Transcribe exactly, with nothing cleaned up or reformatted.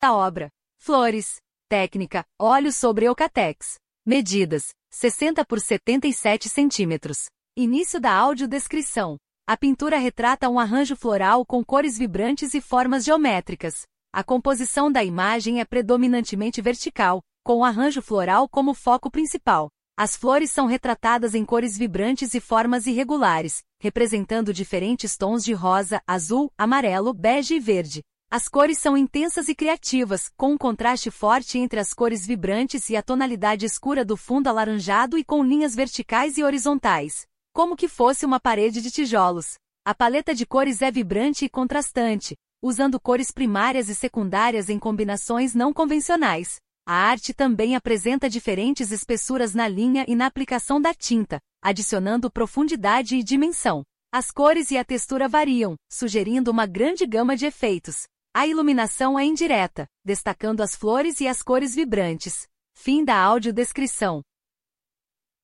da obra. Flores. Técnica, óleo sobre Eucatex. Medidas, sessenta por setenta e sete centímetros. Início da audiodescrição. A pintura retrata um arranjo floral com cores vibrantes e formas geométricas. A composição da imagem é predominantemente vertical, com o arranjo floral como foco principal. As flores são retratadas em cores vibrantes e formas irregulares, representando diferentes tons de rosa, azul, amarelo, bege e verde. As cores são intensas e criativas, com um contraste forte entre as cores vibrantes e a tonalidade escura do fundo alaranjado e com linhas verticais e horizontais, como que fosse uma parede de tijolos. A paleta de cores é vibrante e contrastante, usando cores primárias e secundárias em combinações não convencionais. A arte também apresenta diferentes espessuras na linha e na aplicação da tinta, adicionando profundidade e dimensão. As cores e a textura variam, sugerindo uma grande gama de efeitos. A iluminação é indireta, destacando as flores e as cores vibrantes. Fim da audiodescrição.